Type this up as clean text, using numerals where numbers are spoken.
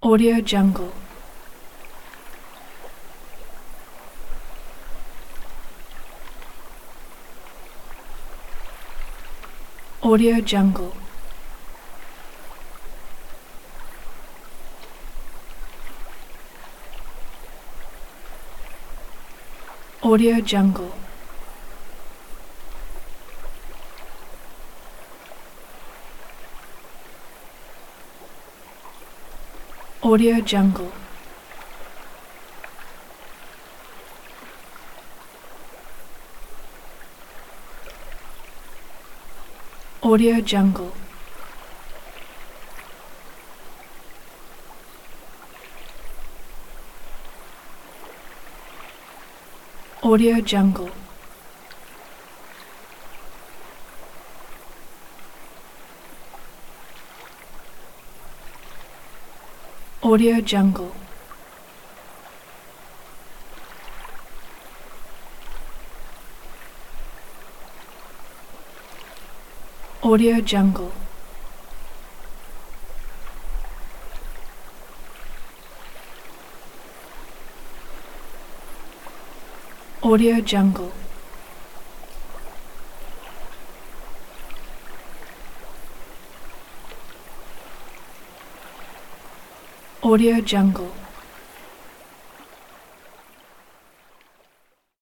Audio Jungle. Audio Jungle. Audio Jungle. Audio Jungle. Audio Jungle. Audio Jungle. Audio Jungle. Audio Jungle. Audio Jungle. Audio Jungle.